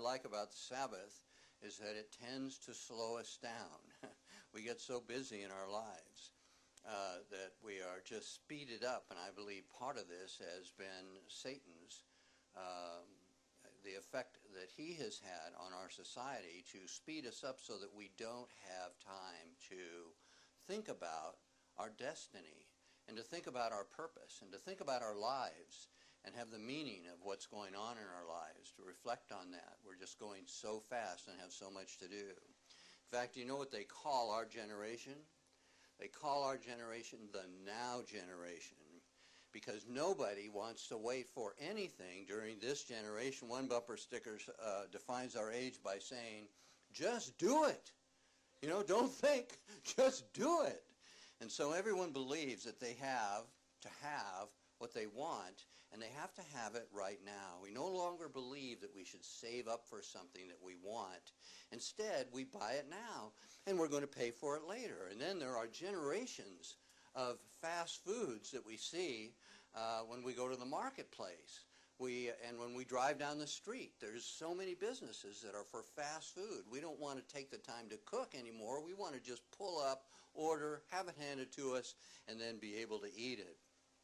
like about the Sabbath is that it tends to slow us down. We get so busy in our lives that we are just speeded up, and I believe part of this has been Satan's, the effect that he has had on our society to speed us up so that we don't have time to think about our destiny and to think about our purpose and to think about our lives and have the meaning of what's going on in our lives, to reflect on that. We're just going so fast and have so much to do. In fact, you know what they call our generation? They call our generation the now generation, because nobody wants to wait for anything during this generation. One bumper sticker defines our age by saying, just do it. You know, don't think, just do it. And so everyone believes that they have to have what they want, and they have to have it right now. We no longer believe that we should save up for something that we want. Instead, we buy it now, and we're going to pay for it later. And then there are generations of fast foods that we see when we go to the marketplace. And when we drive down the street, there's so many businesses that are for fast food. We don't want to take the time to cook anymore. We want to just pull up, order, have it handed to us, and then be able to eat it.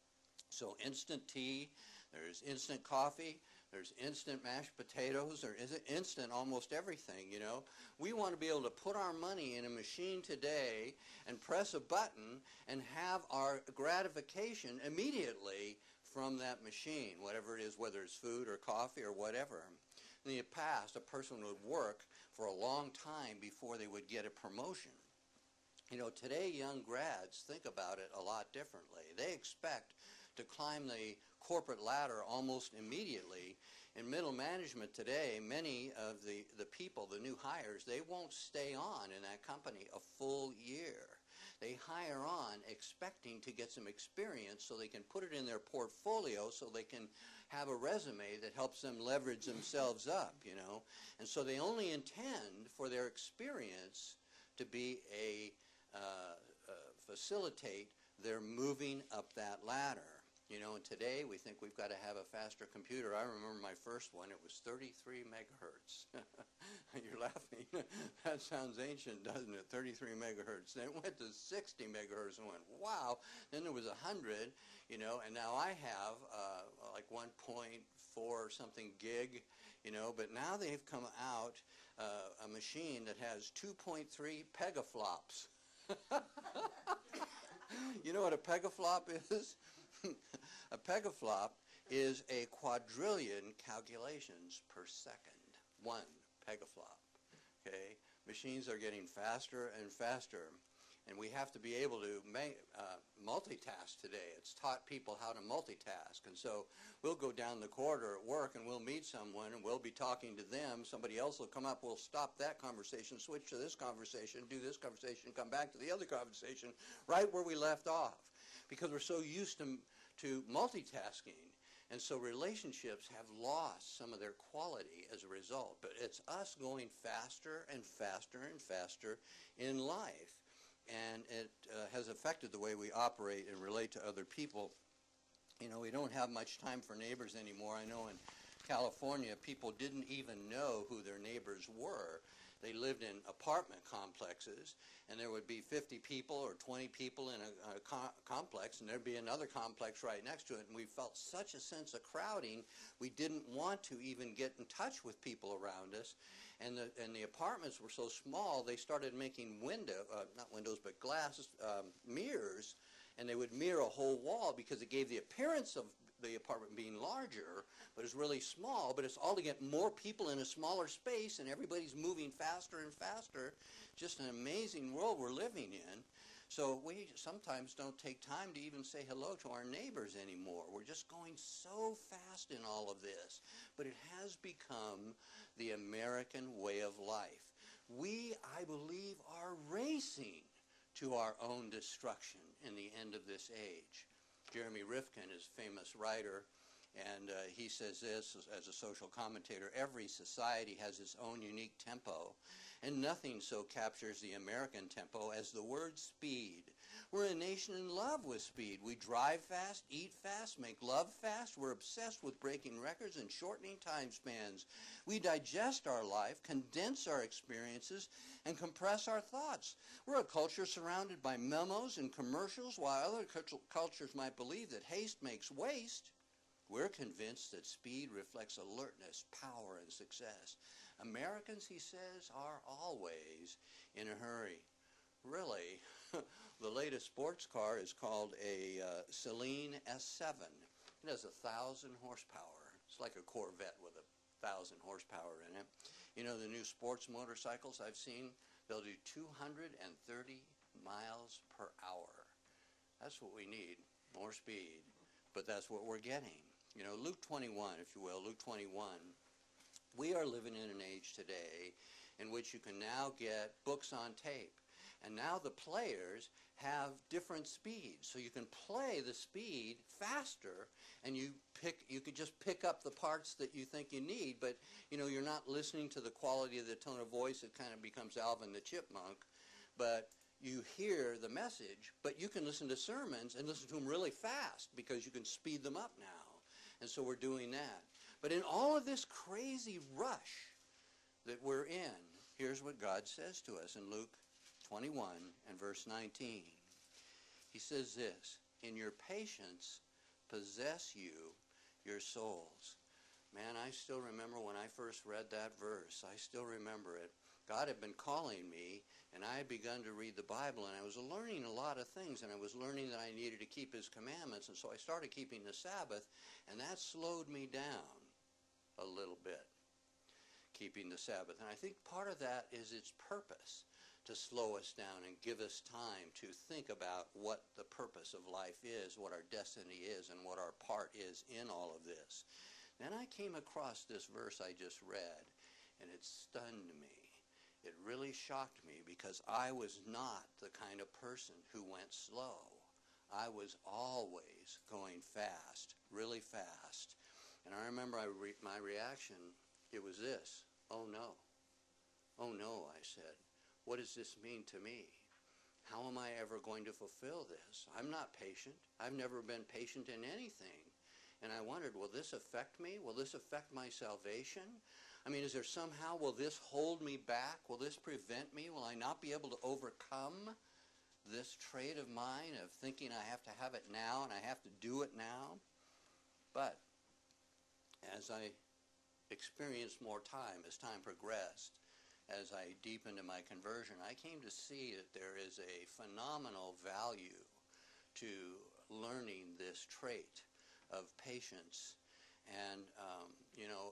So instant tea, there's instant coffee, there's instant mashed potatoes, there is instant almost everything, you know. We want to be able to put our money in a machine today and press a button and have our gratification immediately from that machine, whatever it is, whether it's food or coffee or whatever. In the past, a person would work for a long time before they would get a promotion. You know, today young grads think about it a lot differently. They expect to climb the corporate ladder almost immediately. In middle management today, many of the people, the new hires, they won't stay on in that company a full year. They hire on expecting to get some experience so they can put it in their portfolio, so they can have a resume that helps them leverage themselves up, you know. And so they only intend for their experience to be facilitate their moving up that ladder. You know, and today we think we've got to have a faster computer. I remember my first one, it was 33 megahertz. You're laughing. That sounds ancient, doesn't it? 33 megahertz. Then it went to 60 megahertz and went, wow. Then there was 100, you know, and now I have like 1.4 something gig, you know, but now they've come out a machine that has 2.3 pegaflops. You know what a pegaflop is? A pegaflop is a quadrillion calculations per second. One pegaflop. Okay? Machines are getting faster and faster, and we have to be able to multitask today. It's taught people how to multitask, and so we'll go down the corridor at work and we'll meet someone and we'll be talking to them. Somebody else will come up, we'll stop that conversation, switch to this conversation, do this conversation, come back to the other conversation right where we left off, because we're so used to multitasking. And so relationships have lost some of their quality as a result. But it's us going faster and faster and faster in life. And it has affected the way we operate and relate to other people. You know, we don't have much time for neighbors anymore. I know in California, people didn't even know who their neighbors were. They lived in apartment complexes, and there would be 50 people or 20 people in a complex, and there'd be another complex right next to it, and we felt such a sense of crowding, we didn't want to even get in touch with people around us. And the apartments were so small, they started making not windows, but glass mirrors, and they would mirror a whole wall because it gave the appearance of the apartment being larger, but it's really small, but it's all to get more people in a smaller space, and everybody's moving faster and faster. Just an amazing world we're living in. So we sometimes don't take time to even say hello to our neighbors anymore. We're just going so fast in all of this. But it has become the American way of life. We, I believe, are racing to our own destruction in the end of this age. Jeremy Rifkin is a famous writer, and he says this as a social commentator: every society has its own unique tempo, and nothing so captures the American tempo as the word speed. We're a nation in love with speed. We drive fast, eat fast, make love fast. We're obsessed with breaking records and shortening time spans. We digest our life, condense our experiences, and compress our thoughts. We're a culture surrounded by memos and commercials. While other cultures might believe that haste makes waste, we're convinced that speed reflects alertness, power, and success. Americans, he says, are always in a hurry. Really, the latest sports car is called a Celine S7. It has 1,000 horsepower. It's like a Corvette with 1,000 horsepower in it. You know, the new sports motorcycles I've seen, they'll do 230 miles per hour. That's what we need, more speed. But that's what we're getting. You know, Luke 21, if you will, Luke 21. We are living in an age today in which you can now get books on tape. And now the players have different speeds. So you can play the speed faster, and you could just pick up the parts that you think you need, but you know, you're not listening to the quality of the tone of voice. It kind of becomes Alvin the Chipmunk. But you hear the message, but you can listen to sermons and listen to them really fast because you can speed them up now. And so we're doing that. But in all of this crazy rush that we're in, here's what God says to us in Luke 21 and verse 19. He says this, "In your patience possess you your souls." Man, I still remember when I first read that verse. I still remember it. God had been calling me, and I had begun to read the Bible, and I was learning a lot of things, and I was learning that I needed to keep his commandments, and so I started keeping the Sabbath, and that slowed me down a little bit, keeping the Sabbath. And I think part of that is its purpose, to slow us down and give us time to think about what the purpose of life is, what our destiny is, and what our part is in all of this. Then I came across this verse I just read, and it stunned me. It really shocked me because I was not the kind of person who went slow. I was always going fast, really fast. And I remember my reaction, it was this: oh no. Oh no, I said. What does this mean to me? How am I ever going to fulfill this? I'm not patient. I've never been patient in anything. And I wondered, will this affect me? Will this affect my salvation? I mean, is there somehow, will this hold me back? Will this prevent me? Will I not be able to overcome this trait of mine of thinking I have to have it now and I have to do it now? But as I experienced more time, as time progressed, as I deepened in my conversion, I came to see that there is a phenomenal value to learning this trait of patience. And, you know,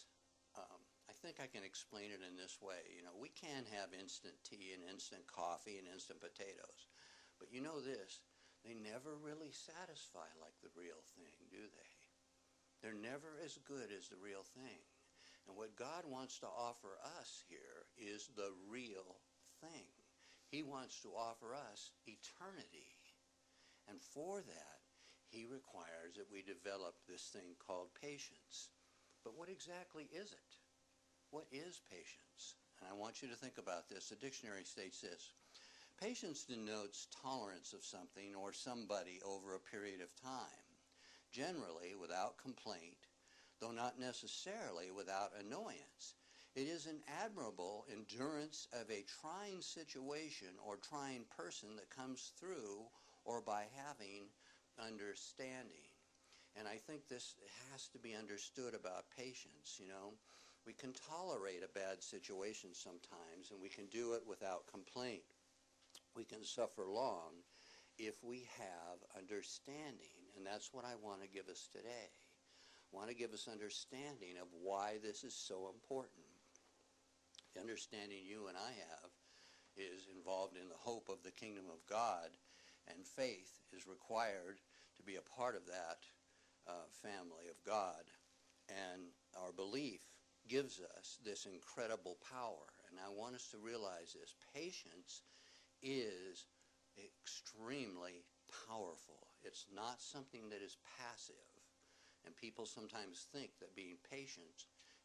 I think I can explain it in this way. You know, we can have instant tea and instant coffee and instant potatoes. But you know this, they never really satisfy like the real thing, do they? They're never as good as the real thing. And what God wants to offer us here is the real thing. He wants to offer us eternity. And for that, he requires that we develop this thing called patience. But what exactly is it? What is patience? And I want you to think about this. The dictionary states this: patience denotes tolerance of something or somebody over a period of time, generally without complaint, though not necessarily without annoyance. It is an admirable endurance of a trying situation or trying person that comes through or by having understanding. And I think this has to be understood about patience, you know. We can tolerate a bad situation sometimes, and we can do it without complaint. We can suffer long if we have understanding, and that's what I want to give us today. I want to give us understanding of why this is so important. The understanding you and I have is involved in the hope of the kingdom of God, and faith is required to be a part of that family of God. And our belief gives us this incredible power. And I want us to realize this. Patience is extremely powerful. It's not something that is passive. And people sometimes think that being patient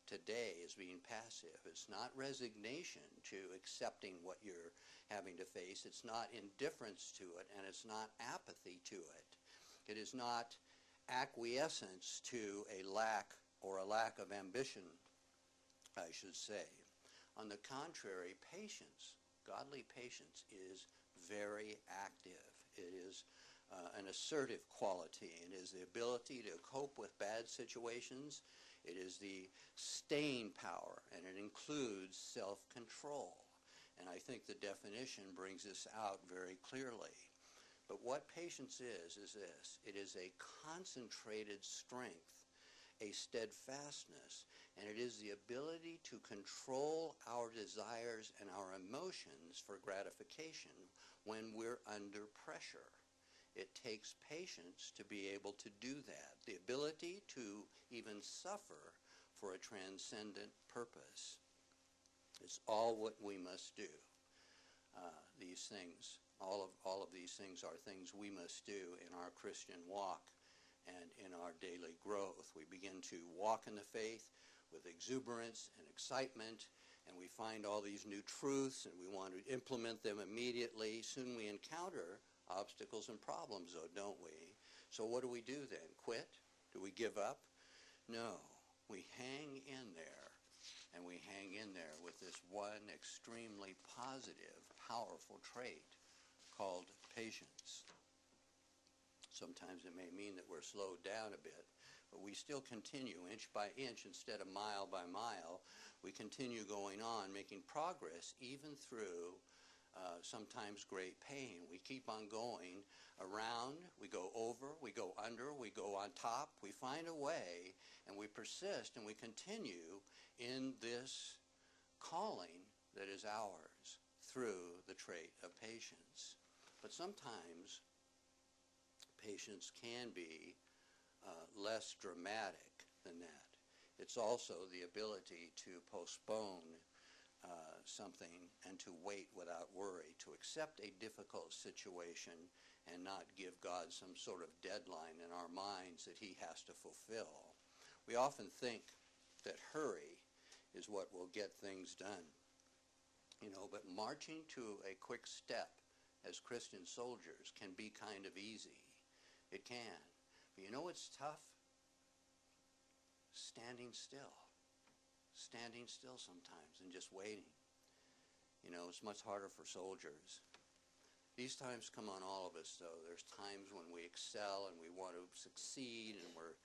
today as being passive. It's not resignation to accepting what you're having to face. It's not indifference to it, and it's not apathy to it. It is not acquiescence to a lack of ambition, I should say. On the contrary, patience, godly patience, is very active. It is an assertive quality. It is the ability to cope with bad situations. It is the staying power, and it includes self-control. And I think the definition brings this out very clearly. But what patience is this. It is a concentrated strength, a steadfastness, and it is the ability to control our desires and our emotions for gratification when we're under pressure. It takes patience to be able to do that, the ability to even suffer for a transcendent purpose. It's all what we must do. These things, all of these things are things we must do in our Christian walk and in our daily growth. We begin to walk in the faith with exuberance and excitement, and we find all these new truths, and we want to implement them immediately. Soon we encounter obstacles and problems, though, don't we? So what do we do then? Quit? Do we give up? No. We hang in there, and we hang in there with this one extremely positive, powerful trait called patience. Sometimes it may mean that we're slowed down a bit, but we still continue inch by inch instead of mile by mile. We continue going on, making progress even through sometimes great pain. We keep on going around, we go over, we go under, we go on top, we find a way, and we persist, and we continue in this calling that is ours through the trait of patience. But sometimes patience can be less dramatic than that. It's also the ability to postpone something and to wait without worry, to accept a difficult situation and not give God some sort of deadline in our minds that he has to fulfill. We often think that hurry is what will get things done, but marching to a quick step as Christian soldiers can be kind of easy. It can. But you know what's tough? Standing still. Standing still sometimes and just waiting. It's much harder for soldiers. These times come on all of us, though. There's times when we excel and we want to succeed, and we're,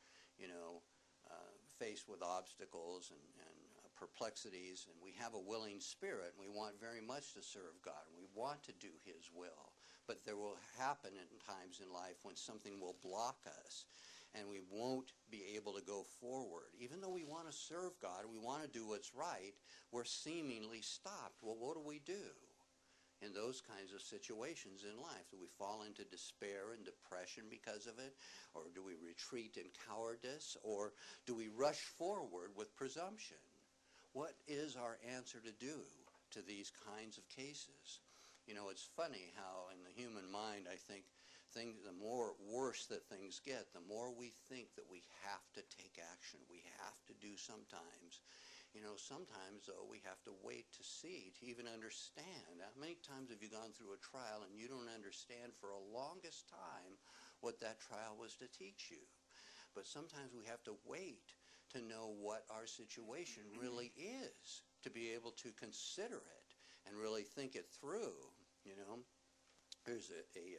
faced with obstacles and perplexities, and we have a willing spirit, and we want very much to serve God, and we want to do his will. But there will happen at times in life when something will block us, and we won't be able to go forward. Even though we want to serve God, we want to do what's right, we're seemingly stopped. Well, what do we do in those kinds of situations in life? Do we fall into despair and depression because of it? Or do we retreat in cowardice? Or do we rush forward with presumption? What is our answer to do to these kinds of cases? It's funny how in the human mind, I think, the more worse that things get, the more we think that we have to take action. We have to do sometimes. Sometimes, though, we have to wait to see, to even understand. How many times have you gone through a trial and you don't understand for a longest time what that trial was to teach you? But sometimes we have to wait to know what our situation really is, to be able to consider it and really think it through. There's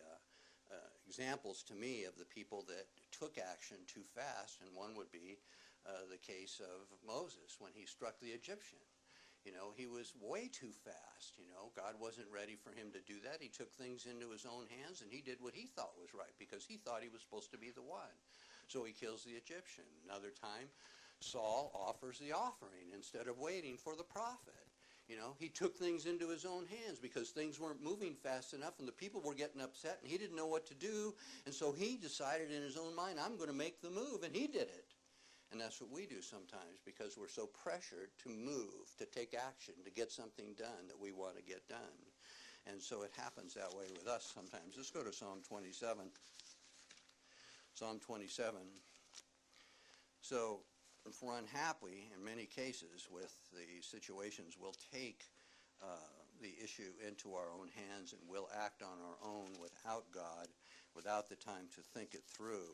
examples to me of the people that took action too fast, and one would be the case of Moses when he struck the Egyptian. He was way too fast. God wasn't ready for him to do that. He took things into his own hands, and he did what he thought was right because he thought he was supposed to be the one. So he kills the Egyptian. Another time, Saul offers the offering instead of waiting for the prophet. He took things into his own hands because things weren't moving fast enough and the people were getting upset and he didn't know what to do. And so he decided in his own mind, I'm going to make the move, and he did it. And that's what we do sometimes because we're so pressured to move, to take action, to get something done that we want to get done. And so it happens that way with us sometimes. Let's go to Psalm 27. Psalm 27. So if we're unhappy in many cases with the situations, we'll take the issue into our own hands and we'll act on our own without God, without the time to think it through.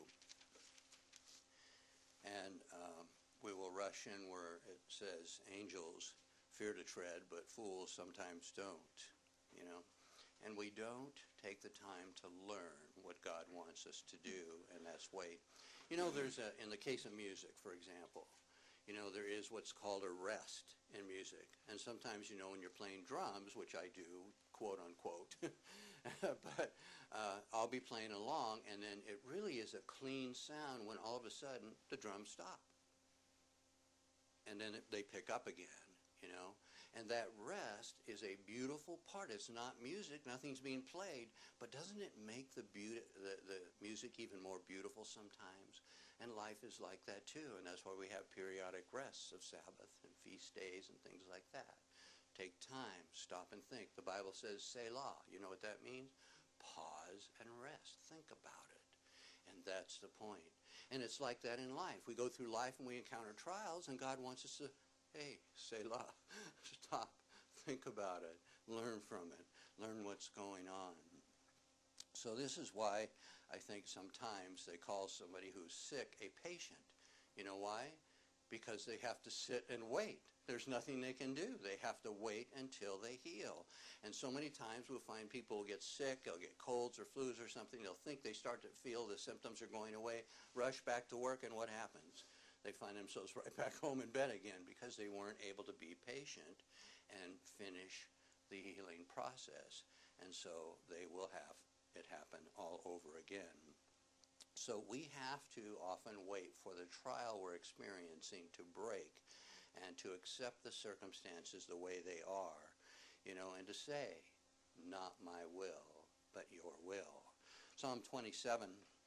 And we will rush in where it says angels fear to tread, but fools sometimes don't, you know. And we don't take the time to learn what God wants us to do, and that's wait. You know, in the case of music, for example, you know, there is what's called a rest in music. And sometimes, you know, when you're playing drums, which I do, quote unquote, but I'll be playing along, and then it really is a clean sound when all of a sudden the drums stop. And then they pick up again, you know. And that rest is a beautiful part. It's not music, nothing's being played, but doesn't it make the music even more beautiful sometimes? And life is like that too, and that's why we have periodic rests of Sabbath and feast days and things like that. Take time, stop and think. The Bible says Selah. You know what that means? Pause and rest. Think about it. And that's the point. And it's like that in life. We go through life and we encounter trials, and God wants us to, hey, Selah, stop, think about it, learn from it, learn what's going on. So this is why I think sometimes they call somebody who's sick a patient. You know why? Because they have to sit and wait. There's nothing they can do. They have to wait until they heal. And so many times we'll find people will get sick, they'll get colds or flus or something, they'll think they start to feel the symptoms are going away, rush back to work, and what happens? They find themselves right back home in bed again because they weren't able to be patient and finish the healing process. And so they will have it happen all over again. So we have to often wait for the trial we're experiencing to break and to accept the circumstances the way they are, you know, and to say, not my will, but your will. Psalm 27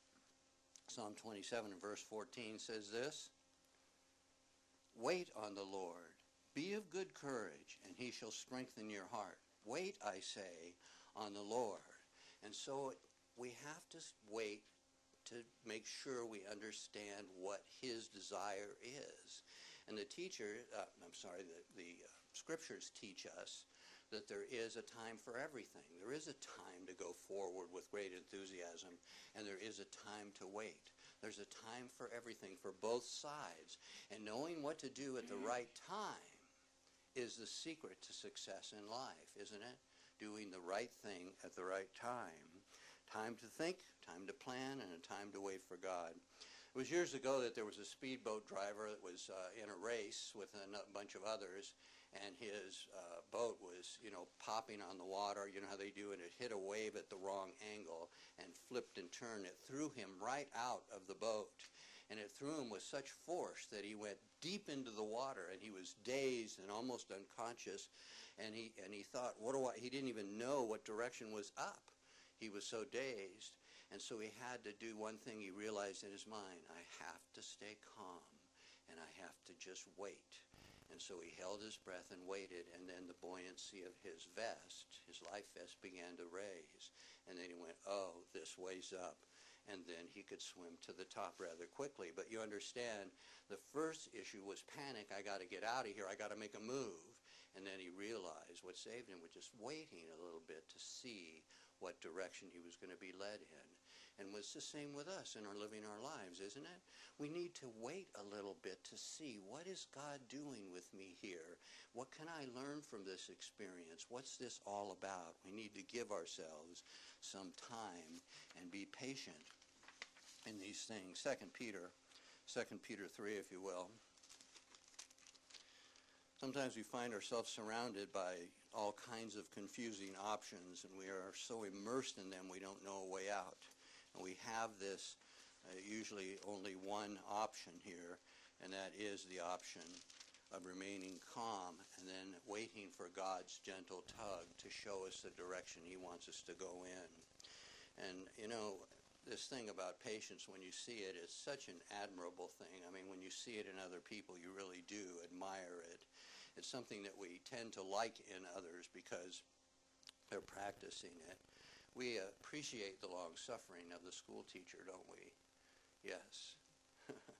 verse 14 says this, wait on the Lord, be of good courage, and he shall strengthen your heart. Wait, I say, on the Lord. And so we have to wait to make sure we understand what his desire is. And the scriptures teach us that there is a time for everything. There is a time to go forward with great enthusiasm, and there is a time to wait. There's a time for everything, for both sides. And knowing what to do at the right time is the secret to success in life, isn't it? Doing the right thing at the right time. Time to think, time to plan, and a time to wait for God. It was years ago that there was a speedboat driver that was in a race with a bunch of others, and his boat was, you know, popping on the water. You know how they do, and it hit a wave at the wrong angle and flipped and turned. It threw him right out of the boat, and it threw him with such force that he went deep into the water, and he was dazed and almost unconscious, and he thought, he didn't even know what direction was up. He was so dazed. And so he had to do one thing he realized in his mind. I have to stay calm, and I have to just wait. And so he held his breath and waited, and then the buoyancy of his vest, his life vest, began to raise. And then he went, oh, this way's up. And then he could swim to the top rather quickly. But you understand, the first issue was panic. I got to get out of here. I got to make a move. And then he realized what saved him was just waiting a little bit to see what direction he was going to be led in. And it's the same with us in our living our lives, isn't it? We need to wait a little bit to see, what is God doing with me here? What can I learn from this experience? What's this all about? We need to give ourselves some time and be patient in these things. 2 Peter 3, if you will. Sometimes we find ourselves surrounded by all kinds of confusing options, and we are so immersed in them we don't know a way out. And we have this usually only one option here, and that is the option of remaining calm and then waiting for God's gentle tug to show us the direction he wants us to go in. And, you know, this thing about patience, when you see it, is such an admirable thing. I mean, when you see it in other people, you really do admire it. It's something that we tend to like in others because they're practicing it. We appreciate the long suffering of the school teacher, don't we? Yes.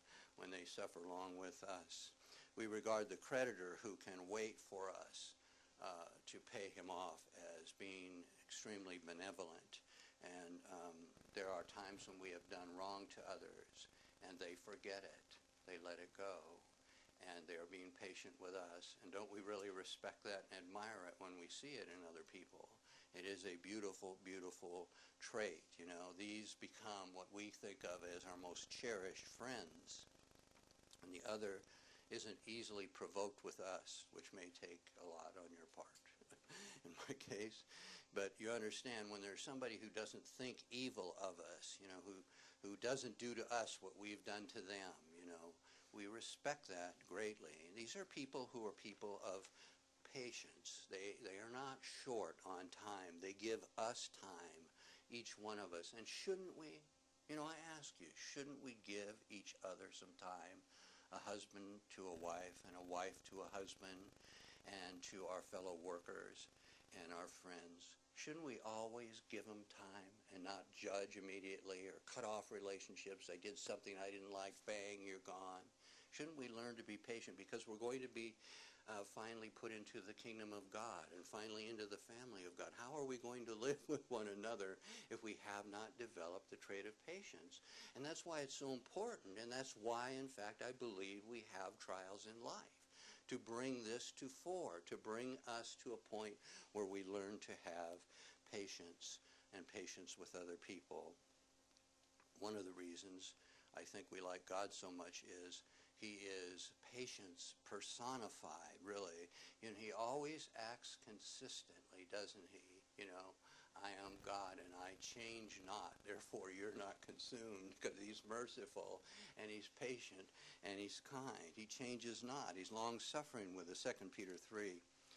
when they suffer along with us. We regard the creditor who can wait for us to pay him off as being extremely benevolent. And there are times when we have done wrong to others and they forget it. They let it go. And they are being patient with us. And don't we really respect that and admire it when we see it in other people? It is a beautiful, beautiful trait. You know, these become what we think of as our most cherished friends. And the other isn't easily provoked with us, which may take a lot on your part, in my case. But you understand, when there's somebody who doesn't think evil of us, you know, who doesn't do to us what we've done to them, you know, we respect that greatly. And these are people who are people of patience. They are not short on time. They give us time, each one of us. And shouldn't we, you know, I ask you, shouldn't we give each other some time? A husband to a wife, and a wife to a husband, and to our fellow workers and our friends. Shouldn't we always give them time and not judge immediately or cut off relationships? I did something I didn't like, bang, you're gone. Shouldn't we learn to be patient, because we're going to be finally put into the kingdom of God and finally into the family of God? How are we going to live with one another if we have not developed the trait of patience? And that's why it's so important, and that's why, in fact, I believe we have trials in life, to bring this to fore, to bring us to a point where we learn to have patience and patience with other people. One of the reasons I think we like God so much is he is patience personified, really. You know, he always acts consistently, doesn't he? You know, I am God and I change not, therefore you're not consumed, because he's merciful and he's patient and he's kind. He changes not. He's long-suffering with us. 2 Peter 3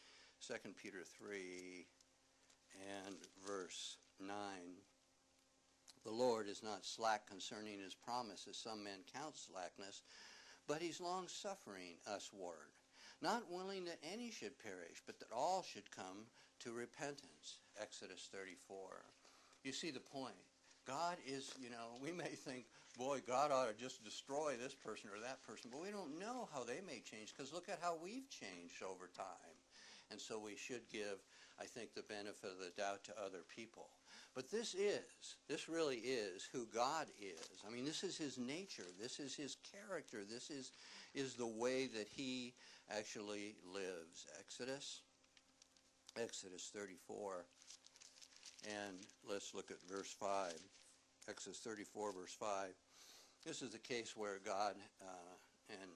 and verse 9. The Lord is not slack concerning his promise, as some men count slackness, but he's long-suffering usward, not willing that any should perish, but that all should come to repentance. Exodus 34. You see the point. God is, you know, we may think, boy, God ought to just destroy this person or that person, but we don't know how they may change, because look at how we've changed over time. And so we should give, I think, the benefit of the doubt to other people. But this really is who God is. I mean, this is his nature. This is his character. This is the way that he actually lives. Exodus 34. And let's look at verse 5. Exodus 34, verse 5. This is the case where God and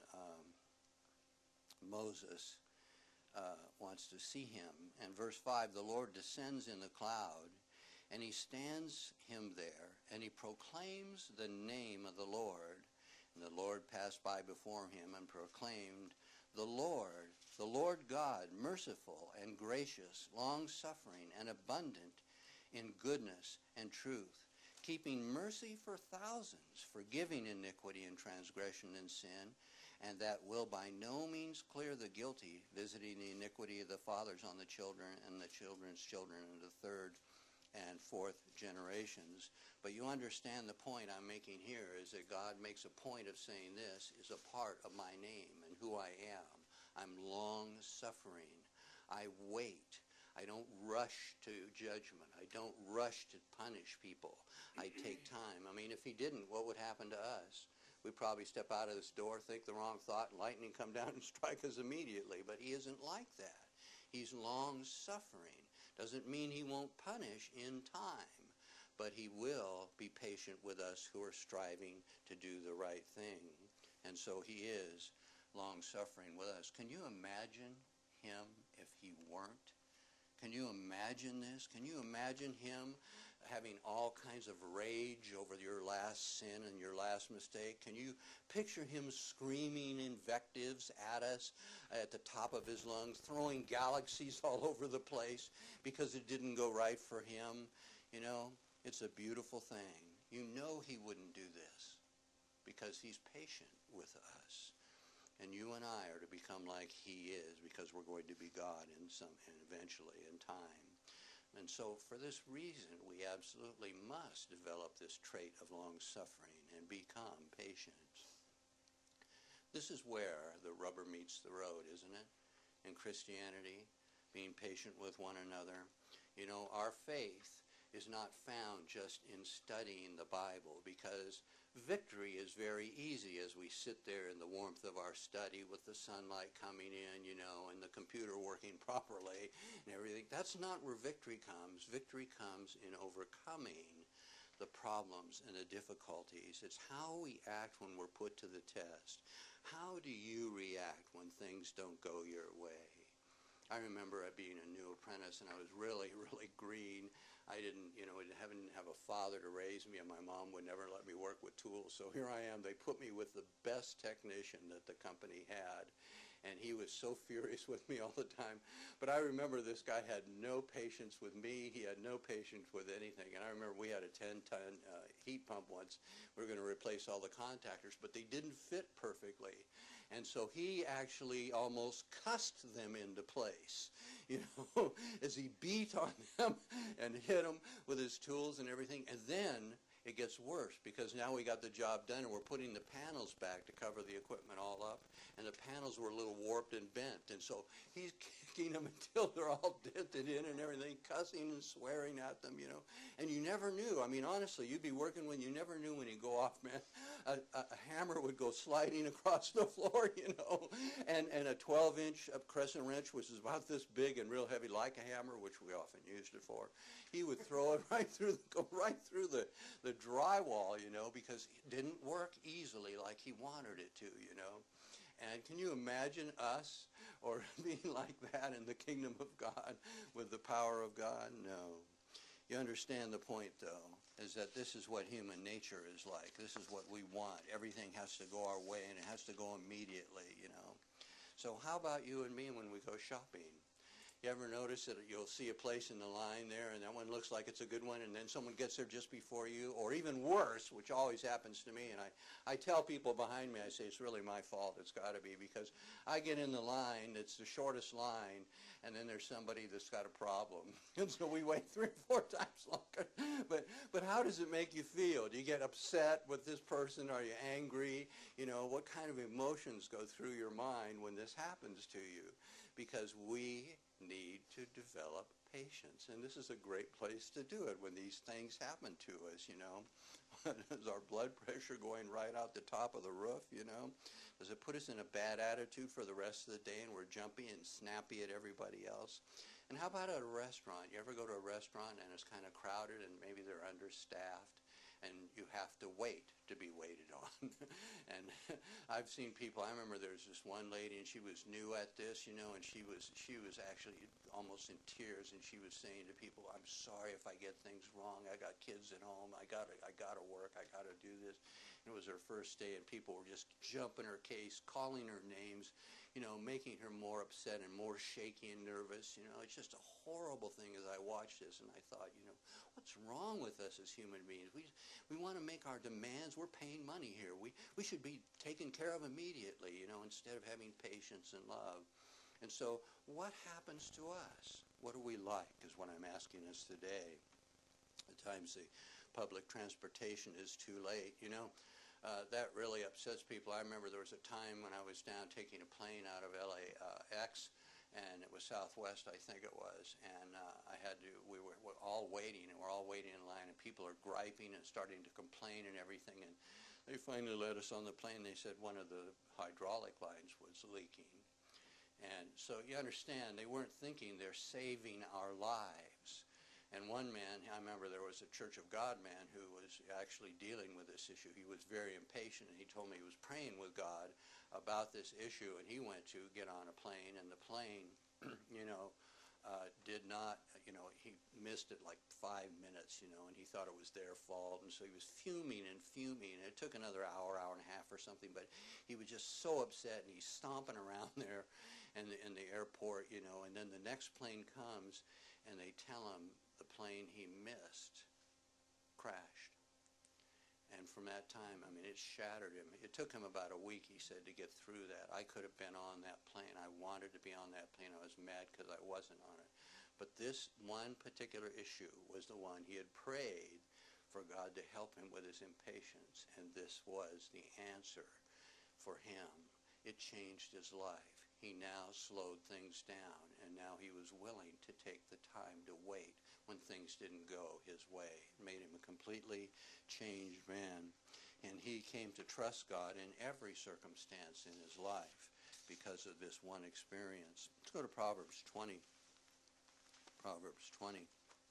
Moses wants to see him. And verse 5, the Lord descends in the cloud, and he stands him there, and he proclaims the name of the Lord. And the Lord passed by before him and proclaimed, the Lord God, merciful and gracious, long-suffering and abundant in goodness and truth, keeping mercy for thousands, forgiving iniquity and transgression and sin, and that will by no means clear the guilty, visiting the iniquity of the fathers on the children and the children's children and the third and fourth generations. But you understand the point I'm making here is that God makes a point of saying this is a part of my name and who I am. I'm long-suffering. I wait. I don't rush to judgment. I don't rush to punish people. I take time. I mean, if he didn't, what would happen to us? We'd probably step out of this door, think the wrong thought, and lightning come down and strike us immediately. But he isn't like that. He's long-suffering. Doesn't mean he won't punish in time, but he will be patient with us who are striving to do the right thing. And so he is long-suffering with us. Can you imagine him if he weren't? Can you imagine this? Can you imagine him having all kinds of rage over your last sin and your last mistake? Can you picture him screaming invectives at us at the top of his lungs, throwing galaxies all over the place because it didn't go right for him? You know, it's a beautiful thing. You know he wouldn't do this because he's patient with us. And you and I are to become like he is, because we're going to be God and eventually in time. And so for this reason, we absolutely must develop this trait of long-suffering and become patient. This is where the rubber meets the road, isn't it? In Christianity, being patient with one another. You know, our faith is not found just in studying the Bible, because victory is very easy as we sit there in the warmth of our study with the sunlight coming in, you know, and the computer working properly and everything. That's not where victory comes. Victory comes in overcoming the problems and the difficulties. It's how we act when we're put to the test. How do you react when things don't go your way? I remember being a new apprentice, and I was really, really green. I didn't have a father to raise me, and my mom would never let me work with tools. So here I am. They put me with the best technician that the company had, and he was so furious with me all the time. But I remember this guy had no patience with me. He had no patience with anything. And I remember we had a 10-ton heat pump once. We were going to replace all the contactors, but they didn't fit perfectly. And so he actually almost cussed them into place, you know, as he beat on them and hit them with his tools and everything. And then it gets worse, because now we got the job done and we're putting the panels back to cover the equipment all up. And the panels were a little warped and bent. And so he's kicking them until they're all dented in and everything, cussing and swearing at them, you know. And you never knew. I mean, honestly, you'd be working when you never knew when he'd go off, man. A hammer would go sliding across the floor, you know. And a 12-inch crescent wrench, which is about this big and real heavy, like a hammer, which we often used it for, he would throw it go right through the drywall, you know, because it didn't work easily like he wanted it to, you know. And can you imagine us or being like that in the kingdom of God with the power of God? No. You understand the point, though, is that this is what human nature is like. This is what we want. Everything has to go our way, and it has to go immediately, you know. So how about you and me when we go shopping? You ever notice that you'll see a place in the line there, and that one looks like it's a good one, and then someone gets there just before you, or even worse, which always happens to me, and I tell people behind me, I say, it's really my fault, it's got to be, because I get in the line, it's the shortest line, and then there's somebody that's got a problem, and so we wait 3 or 4 times longer. But how does it make you feel? Do you get upset with this person? Are you angry? You know, what kind of emotions go through your mind when this happens to you? Because we need to develop patience. And this is a great place to do it when these things happen to us, you know. Is our blood pressure going right out the top of the roof, you know? Does it put us in a bad attitude for the rest of the day and we're jumpy and snappy at everybody else? And how about at a restaurant? You ever go to a restaurant and it's kind of crowded and maybe they're understaffed? And you have to wait to be waited on. And I've seen people, I remember there was this one lady, and she was new at this, you know, and she was actually almost in tears, and she was saying to people, I'm sorry if I get things wrong. I got kids at home. I gotta work. I gotta do this. And it was her first day, and people were just jumping her case, calling her names, you know, making her more upset and more shaky and nervous. You know, it's just a horrible thing as I watched this, and I thought, you know, what's wrong with us as human beings? We want to make our demands. We're paying money here. We should be taken care of immediately, you know, instead of having patience and love. And so what happens to us? What are we like is what I'm asking us today. At times the public transportation is too late, you know. That really upsets people. I remember there was a time when I was down taking a plane out of LAX, and it was Southwest, I think it was, and we were all waiting, and we're all waiting in line, and people are griping and starting to complain and everything, and they finally let us on the plane. They said one of the hydraulic lines was leaking. And so you understand, they weren't thinking they're saving our lives. And one man, I remember there was a Church of God man who was actually dealing with this issue. He was very impatient, and he told me he was praying with God about this issue, and he went to get on a plane, and the plane, you know, did not, you know, he missed it like 5 minutes, you know, and he thought it was their fault, and so he was fuming and fuming, and it took another hour and a half or something, but he was just so upset, and he's stomping around there in the airport, you know, and then the next plane comes, and they tell him the plane he missed crashed. And from that time, I mean, it shattered him. It took him about a week, he said, to get through that. I could have been on that plane. I wanted to be on that plane. I was mad because I wasn't on it. But this one particular issue was the one he had prayed for God to help him with his impatience, and this was the answer for him. it changed his life. He now slowed things down, and now he was willing to take the time to wait when things didn't go his way. It made him a completely changed man. And he came to trust God in every circumstance in his life because of this one experience. Let's go to Proverbs 20. Proverbs 20.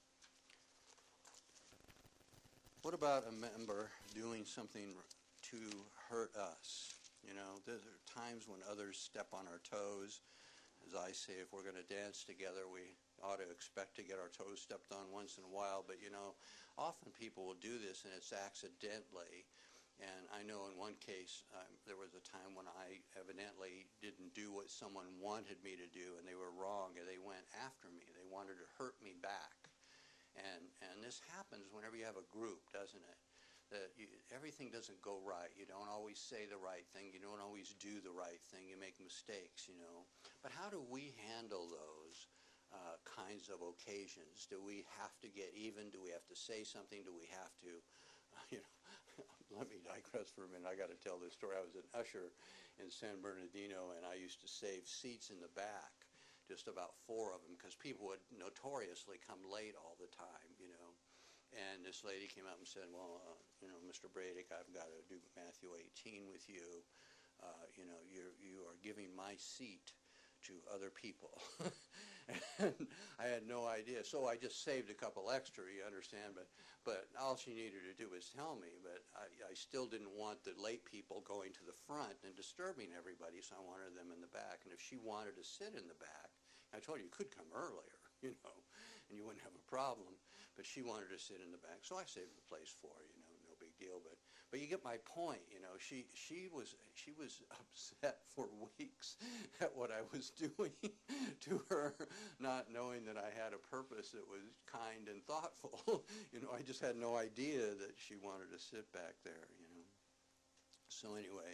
What about a member doing something to hurt us? You know, there are times when others step on our toes. As I say, if we're going to dance together, we ought to expect to get our toes stepped on once in a while. But, you know, often people will do this and it's accidentally. And I know in one case, there was a time when I evidently didn't do what someone wanted me to do, and they were wrong, and they went after me. They wanted to hurt me back. And this happens whenever you have a group, doesn't it? That everything doesn't go right. You don't always say the right thing. You don't always do the right thing. You make mistakes, you know. But how do we handle those kinds of occasions? Do we have to get even? Do we have to say something? Do we have to, you know, let me digress for a minute. I got to tell this story. I was an usher in San Bernardino, and I used to save seats in the back, just about 4 of them, because people would notoriously come late all the time, you know. And this lady came up and said, well, you know, Mr. Bradick, I've got to do Matthew 18 with you. You know, you are giving my seat to other people. And I had no idea. So I just saved a couple extra, you understand, but all she needed to do was tell me. But I still didn't want the late people going to the front and disturbing everybody, so I wanted them in the back. And if she wanted to sit in the back, I told her you could come earlier, you know, and you wouldn't have a problem. But she wanted to sit in the back, so I saved the place for her, you know, no big deal. But you get my point, you know. She was upset for weeks at what I was doing to her, not knowing that I had a purpose that was kind and thoughtful. You know, I just had no idea that she wanted to sit back there, you know. So anyway,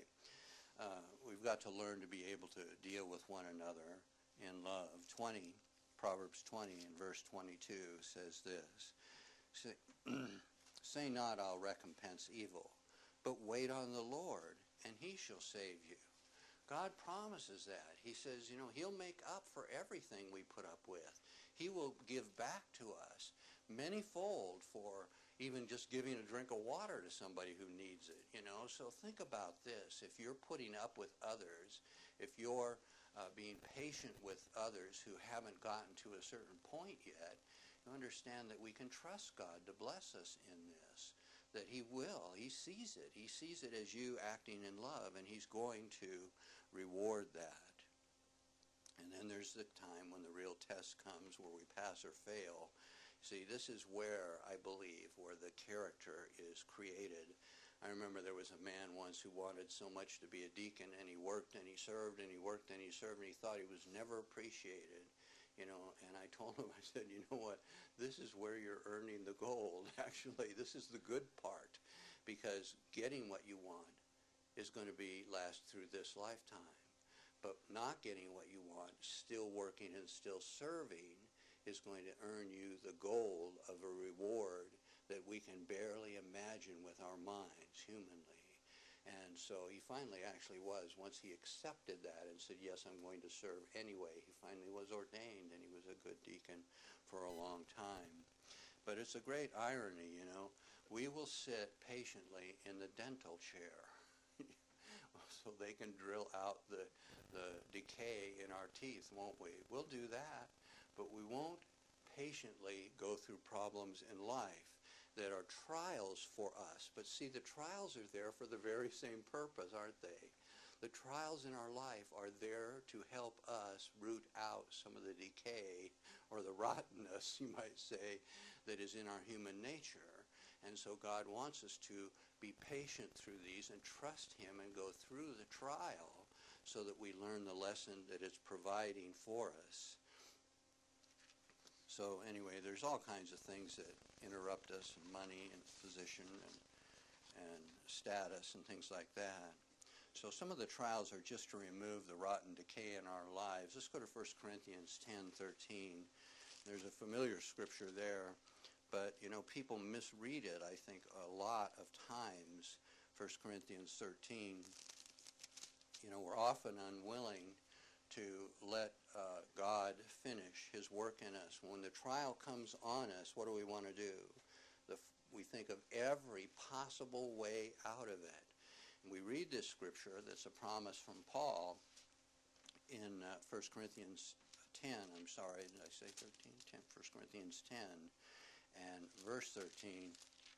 we've got to learn to be able to deal with one another in love. Proverbs 20 and verse 22 says this, say not, I'll recompense evil, but wait on the Lord, and he shall save you. God promises that. He says, you know, he'll make up for everything we put up with. He will give back to us manyfold for even just giving a drink of water to somebody who needs it, you know. So think about this. If you're putting up with others, if you're being patient with others who haven't gotten to a certain point yet, you understand that we can trust God to bless us in this, that he will. He sees it. He sees it as you acting in love, and he's going to reward that. And then there's the time when the real test comes where we pass or fail. See, this is where, I believe, where the character is created. I remember there was a man once who wanted so much to be a deacon, and he worked and he served and he worked and he served, and he thought he was never appreciated, you know. And I told him, I said, you know what, this is where you're earning the gold. Actually, this is the good part, because getting what you want is going to last through this lifetime. But not getting what you want, still working and still serving, is going to earn you the gold of a reward that we can barely imagine with our minds humanly. And so he finally actually was, once he accepted that and said, yes, I'm going to serve anyway, he finally was ordained, and he was a good deacon for a long time. But it's a great irony, you know. We will sit patiently in the dental chair so they can drill out the decay in our teeth, won't we? We'll do that, but we won't patiently go through problems in life that are trials for us. But see, the trials are there for the very same purpose, aren't they? The trials in our life are there to help us root out some of the decay or the rottenness, you might say, that is in our human nature. And so God wants us to be patient through these and trust him and go through the trial so that we learn the lesson that it's providing for us. So anyway, there's all kinds of things that interrupt us, and money and position and status and things like that. So some of the trials are just to remove the rotten decay in our lives. Let's go to 1 Corinthians 10:13. There's a familiar scripture there, but you know, people misread it, I think, a lot of times. 1 Corinthians 13, we're often unwilling to let God finish his work in us. When the trial comes on us, what do we want to do? We think of every possible way out of it. And we read this scripture that's a promise from Paul in 1 Corinthians 10. I'm sorry, did I say 13? 10, 1 Corinthians 10 and verse 13.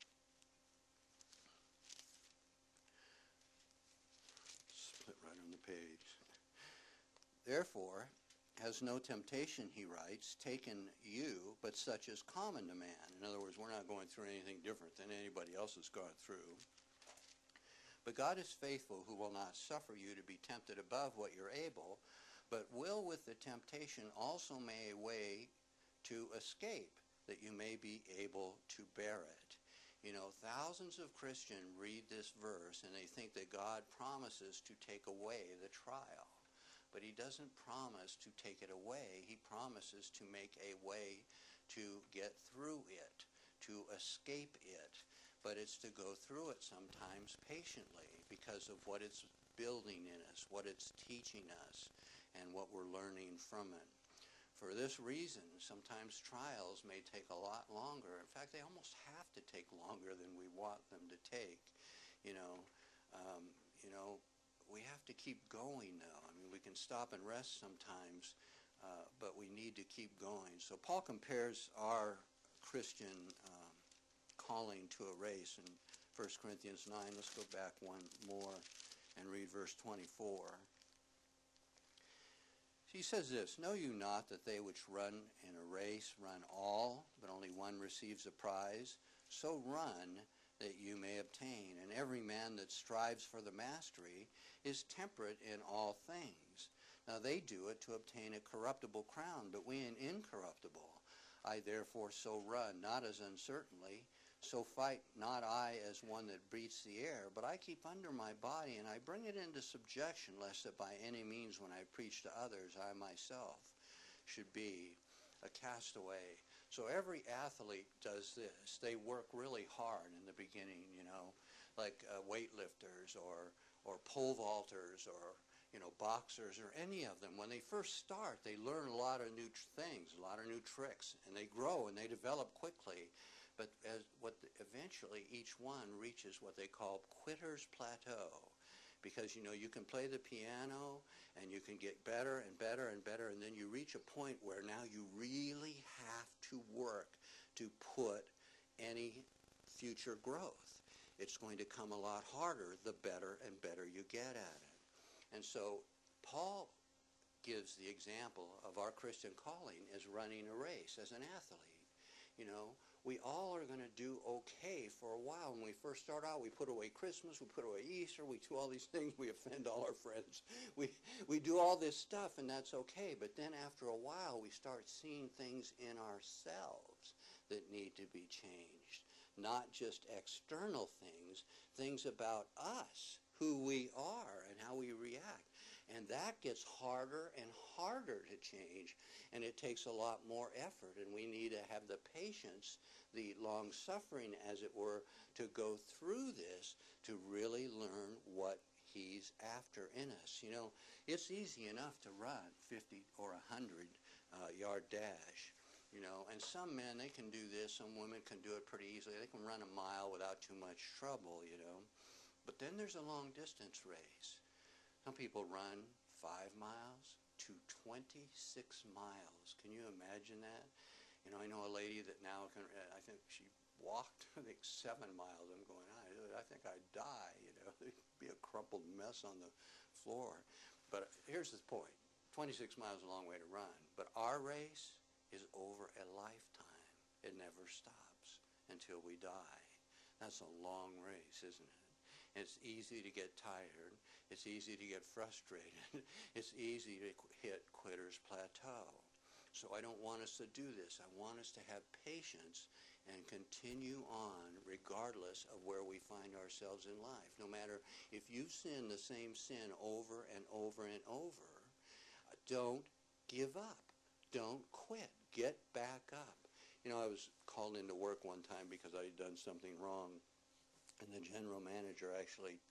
Split right on the page. Therefore, has no temptation, he writes, taken you, but such as common to man. In other words, we're not going through anything different than anybody else has gone through. But God is faithful, who will not suffer you to be tempted above what you're able, but will with the temptation also make a way to escape, that you may be able to bear it. Thousands of Christians read this verse and they think that God promises to take away the trial. But he doesn't promise to take it away. He promises to make a way to get through it, to escape it. But it's to go through it sometimes patiently because of what it's building in us, what it's teaching us, and what we're learning from it. For this reason, sometimes trials may take a lot longer. In fact, they almost have to take longer than we want them to take. We have to keep going though. I mean, we can stop and rest sometimes, but we need to keep going. So Paul compares our Christian calling to a race in 1 Corinthians 9. Let's go back one more and read verse 24. He says this, know you not that they which run in a race run all, but only one receives a prize? So run that you may obtain. And every man that strives for the mastery is temperate in all things. Now they do it to obtain a corruptible crown, but we an incorruptible. I therefore so run, not as uncertainly, so fight not I as one that breathes the air, but I keep under my body, and I bring it into subjection, lest that by any means when I preach to others, I myself should be a castaway. So every athlete does this. They work really hard in the beginning, like weightlifters or pole vaulters or boxers or any of them. When they first start, they learn a lot of new things, a lot of new tricks, and they grow and they develop quickly. But eventually each one reaches what they call quitter's plateau. Because, you can play the piano and you can get better and better and better, and then you reach a point where now you really have to work to put any future growth. It's going to come a lot harder the better and better you get at it. And so Paul gives the example of our Christian calling as running a race, as an athlete. We all are going to do okay for a while. When we first start out, we put away Christmas, we put away Easter, we do all these things, we offend all our friends. We do all this stuff, and that's okay. But then after a while, we start seeing things in ourselves that need to be changed. Not just external things about us, who we are and how we react. And that gets harder and harder to change, and it takes a lot more effort, and we need to have the patience, the long suffering, as it were, to go through this to really learn what he's after in us. It's easy enough to run 50 or 100 yard dash, and some men, they can do this, some women can do it pretty easily. They can run a mile without too much trouble, But then there's a long distance race. Some people run 5 miles to 26 miles. Can you imagine that? I know a lady that now can, I think she walked, 7 miles. I'm going, I think I'd die, There'd be a crumpled mess on the floor. But here's the point. 26 miles is a long way to run. But our race is over a lifetime. It never stops until we die. That's a long race, isn't it? It's easy to get tired. It's easy to get frustrated. It's easy to hit quitter's plateau. So I don't want us to do this. I want us to have patience and continue on regardless of where we find ourselves in life. No matter if you sin the same sin over and over and over, don't give up. Don't quit. Get back up. I was called into work one time because I had done something wrong. And the general manager actually, he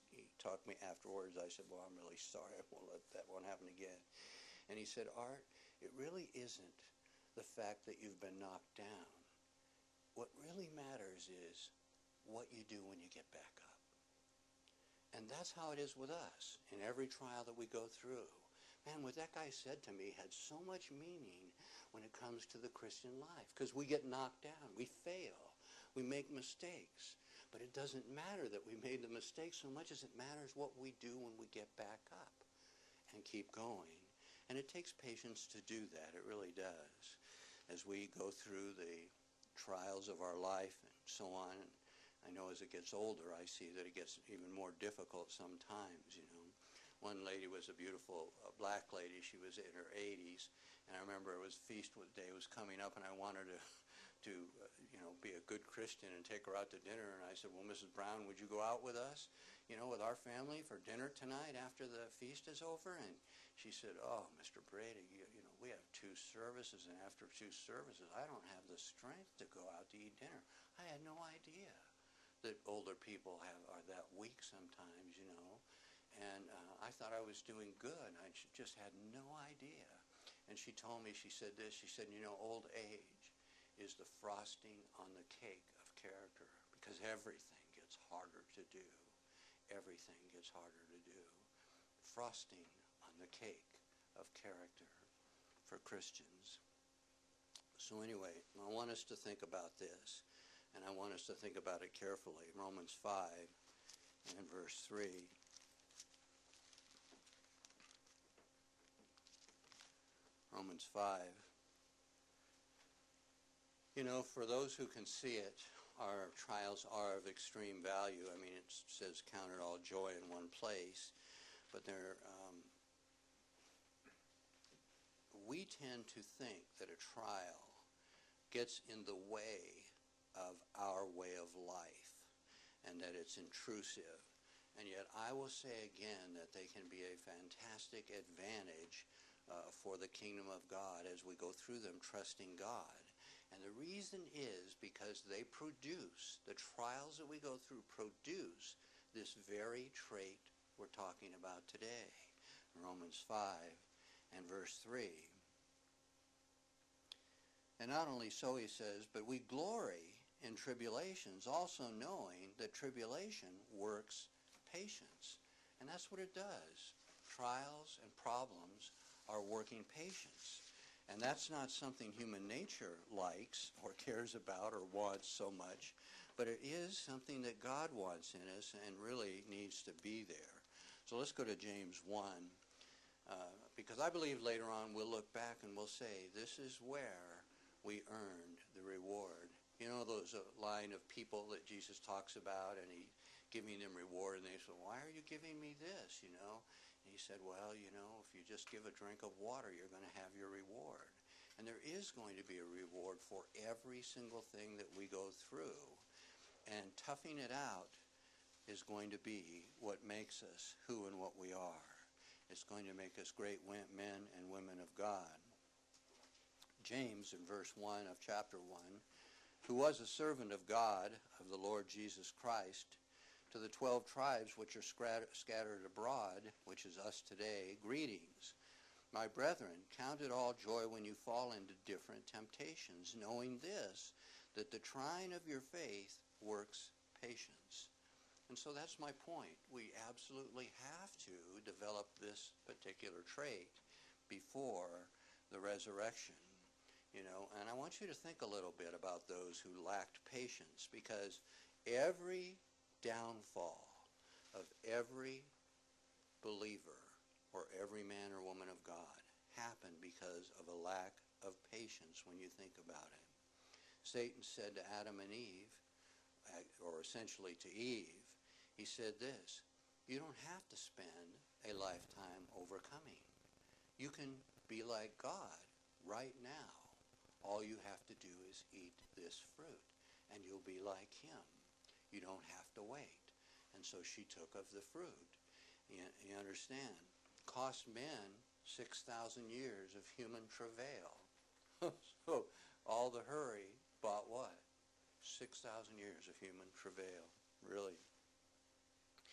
talked to me afterwards. I said, well, I'm really sorry. I won't let that one happen again. And he said, Art, it really isn't the fact that you've been knocked down. What really matters is what you do when you get back up. And that's how it is with us in every trial that we go through. Man, what that guy said to me had so much meaning when it comes to the Christian life, because we get knocked down, we fail, we make mistakes. But it doesn't matter that we made the mistake so much as it matters what we do when we get back up and keep going. And it takes patience to do that. It really does. As we go through the trials of our life and so on, and I know as it gets older, I see that it gets even more difficult sometimes, you know. One lady was a beautiful black lady. She was in her 80s, and I remember it was feast day was coming up, and I wanted to be a good Christian and take her out to dinner. And I said, well, Mrs. Brown, would you go out with us, with our family for dinner tonight after the feast is over? And she said, oh, Mr. Brady, we have 2 services, and after 2 services, I don't have the strength to go out to eat dinner. I had no idea that older people are that weak sometimes, And I thought I was doing good. I just had no idea. And she told me, she said this, she said, old age is the frosting on the cake of character, because everything gets harder to do. Everything gets harder to do. Frosting on the cake of character for Christians. So anyway, I want us to think about this, and I want us to think about it carefully. Romans 5 and verse 3. Romans 5. For those who can see it, our trials are of extreme value. I mean, it says count it all joy in one place, but we tend to think that a trial gets in the way of our way of life and that it's intrusive. And yet I will say again that they can be a fantastic advantage for the kingdom of God as we go through them trusting God. And the reason is because they produce, the trials that we go through produce this very trait we're talking about today. Romans 5 and verse 3. And not only so, he says, but we glory in tribulations, also knowing that tribulation works patience. And that's what it does. Trials and problems are working patience. And that's not something human nature likes or cares about or wants so much, but it is something that God wants in us and really needs to be there. So let's go to James 1, because I believe later on we'll look back and we'll say, this is where we earned the reward. Those line of people that Jesus talks about, and he giving them reward, and they say, why are you giving me this, And he said, well, if you just give a drink of water, you're going to have your reward. And there is going to be a reward for every single thing that we go through. And toughing it out is going to be what makes us who and what we are. It's going to make us great men and women of God. James, in verse 1 of chapter 1, who was a servant of God, of the Lord Jesus Christ, to the 12 tribes which are scattered abroad, which is us today, greetings. My brethren, count it all joy when you fall into different temptations, knowing this, that the trying of your faith works patience. And so that's my point. We absolutely have to develop this particular trait before the resurrection. And I want you to think a little bit about those who lacked patience, because every downfall of every believer or every man or woman of God happened because of a lack of patience when you think about it. Satan said to Adam and Eve, or essentially to Eve, he said this, you don't have to spend a lifetime overcoming. You can be like God right now. All you have to do is eat this fruit, and you'll be like him. You don't have to wait. And so she took of the fruit. You understand? Cost men 6,000 years of human travail. So all the hurry bought what? 6,000 years of human travail. Really.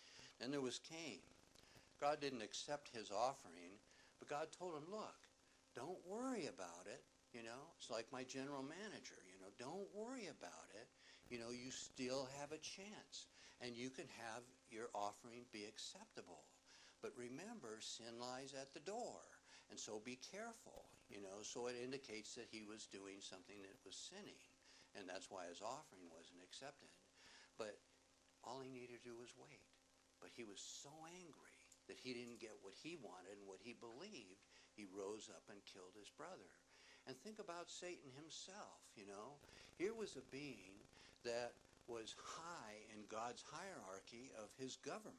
And there was Cain. God didn't accept his offering, but God told him, look, don't worry about it. It's like my general manager, don't worry about it. You still have a chance, and you can have your offering be acceptable. But remember, sin lies at the door, and so be careful, So it indicates that he was doing something that was sinning, and that's why his offering wasn't accepted. But all he needed to do was wait. But he was so angry that he didn't get what he wanted and what he believed, he rose up and killed his brother. And think about Satan himself, Here was a being that was high in God's hierarchy of his government,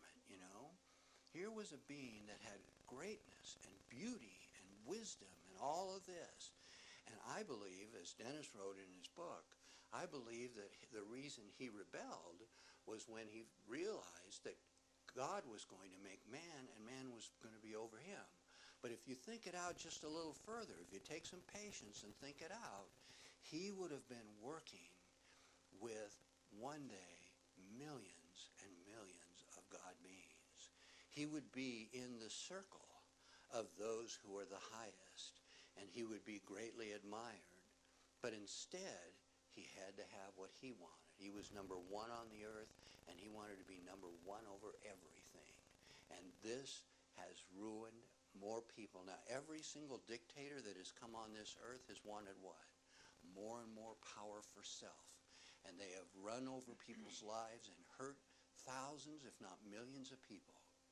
Here was a being that had greatness and beauty and wisdom and all of this. And I believe, as Dennis wrote in his book, I believe that the reason he rebelled was when he realized that God was going to make man and man was going to be over him. But if you think it out just a little further, if you take some patience and think it out, he would have been working with one day millions and millions of God beings. He would be in the circle of those who are the highest, and he would be greatly admired. But instead, he had to have what he wanted. He was number one on the earth, and he wanted to be number one over everything. And this has ruined more people. Now, every single dictator that has come on this earth has wanted what? More and more power for self. And they have run over people's lives and hurt thousands, if not millions of people,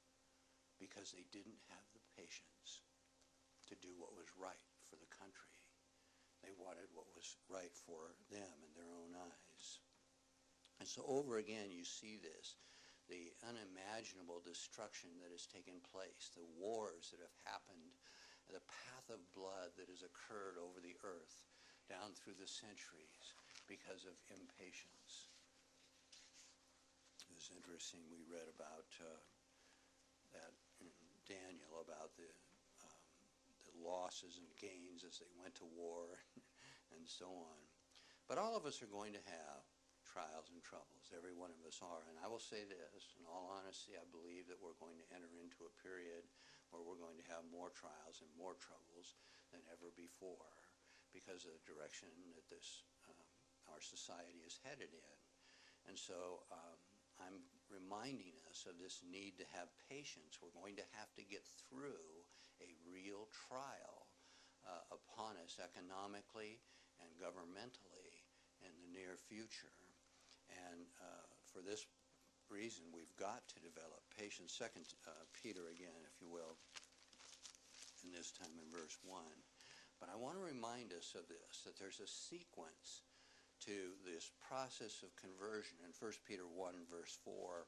because they didn't have the patience to do what was right for the country. They wanted what was right for them in their own eyes. And so over again you see this, the unimaginable destruction that has taken place, the wars that have happened, the path of blood that has occurred over the earth down through the centuries because of impatience. It was interesting, we read about that in Daniel, about the losses and gains as they went to war and so on. But all of us are going to have trials and troubles. Every one of us are. And I will say this, in all honesty, I believe that we're going to enter into a period where we're going to have more trials and more troubles than ever before because of the direction that our society is headed in. And so I'm reminding us of this need to have patience. We're going to have to get through a real trial upon us economically and governmentally in the near future. And for this reason, we've got to develop patience. Second Peter again, if you will, and this time in verse 1. But I want to remind us of this, that there's a sequence to this process of conversion. In 1 Peter 1, verse 4,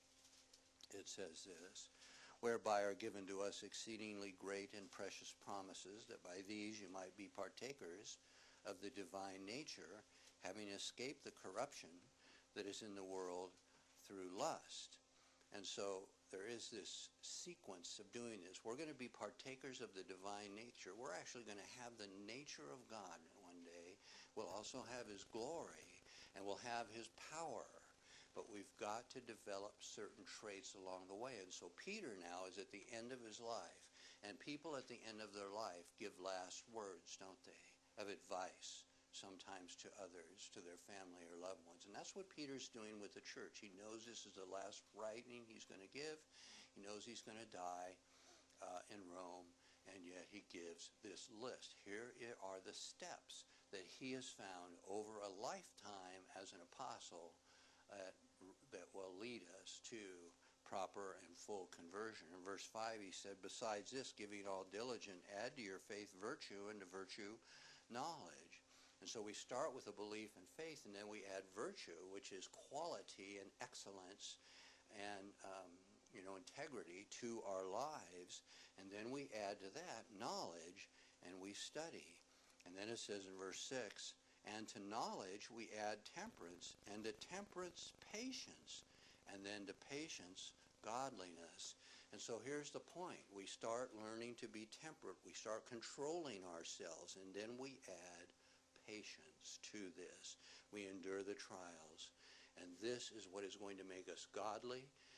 it says this, whereby are given to us exceedingly great and precious promises, that by these you might be partakers of the divine nature, having escaped the corruption that is in the world through lust. And so there is this sequence of doing this. We're going to be partakers of the divine nature. We're actually going to have the nature of God one day. We'll also have his glory, and we'll have his power. But we've got to develop certain traits along the way. And so Peter now is at the end of his life. And people at the end of their life give last words, don't they, of advice, sometimes to others, to their family or loved ones. And that's what Peter's doing with the church. He knows this is the last writing he's going to give. He knows he's going to die in Rome, and yet he gives this list. Here are the steps that he has found over a lifetime as an apostle that will lead us to proper and full conversion. In verse 5 he said, besides this, giving all diligence, add to your faith virtue, and to virtue knowledge. And so we start with a belief and faith, and then we add virtue, which is quality and excellence and integrity to our lives. And then we add to that knowledge, and we study. And then it says in verse 6, and to knowledge we add temperance, and to temperance patience, and then to patience godliness. And so here's the point. We start learning to be temperate. We start controlling ourselves, and then we add patience to this. We endure the trials. And this is what is going to make us godly,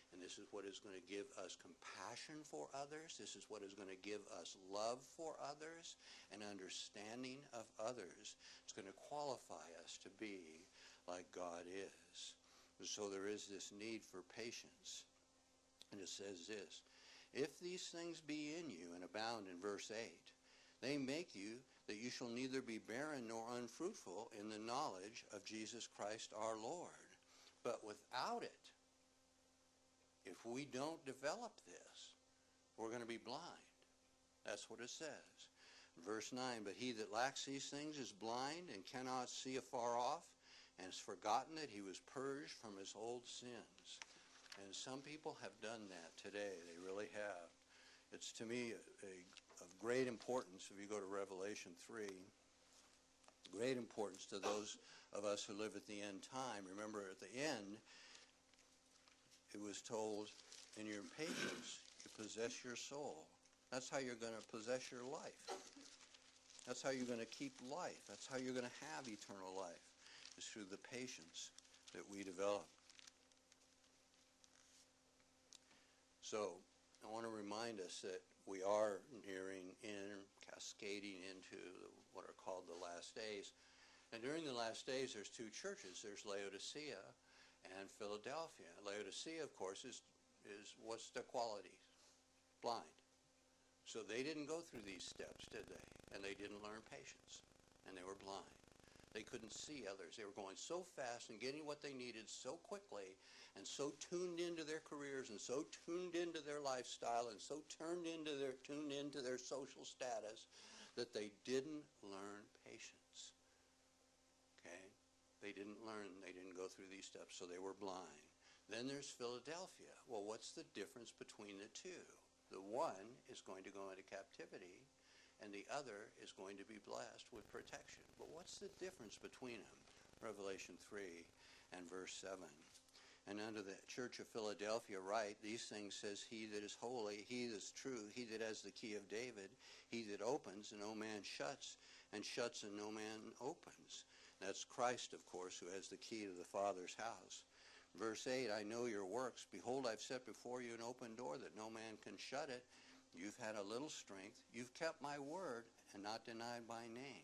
And this is what is going to give us compassion for others. This is what is going to give us love for others and understanding of others. It's going to qualify us to be like God is. And so there is this need for patience. And it says this, if these things be in you and abound in verse 8, they make you that you shall neither be barren nor unfruitful in the knowledge of Jesus Christ our Lord. But without it, if we don't develop this, we're going to be blind. That's what it says. Verse 9, but he that lacks these things is blind and cannot see afar off, and has forgotten that he was purged from his old sins. And some people have done that today. They really have. It's to me of great importance, if you go to Revelation 3, great importance to those of us who live at the end time. Remember, at the end, it was told, in your patience, you possess your soul. That's how you're going to possess your life. That's how you're going to keep life. That's how you're going to have eternal life, is through the patience that we develop. So, I want to remind us that we are nearing in, cascading into what are called the last days. And during the last days, there's two churches. There's Laodicea and Philadelphia. Laodicea, of course, is what's the quality? Blind. So they didn't go through these steps, did they? And they didn't learn patience. And they were blind. They couldn't see others. They were going so fast and getting what they needed so quickly and so tuned into their careers and so tuned into their lifestyle and so tuned into their social status that they didn't learn patience. Okay? They didn't learn, they didn't go through these steps, so they were blind. Then there's Philadelphia. Well, what's the difference between the two? The one is going to go into captivity, and the other is going to be blessed with protection. But what's the difference between them? Revelation 3 and verse 7. And unto the church of Philadelphia write, these things says he that is holy, he that is true, he that has the key of David, he that opens and no man shuts, and shuts and no man opens. That's Christ, of course, who has the key to the Father's house. Verse 8, I know your works. Behold, I've set before you an open door that no man can shut it. You've had a little strength. You've kept my word and not denied my name.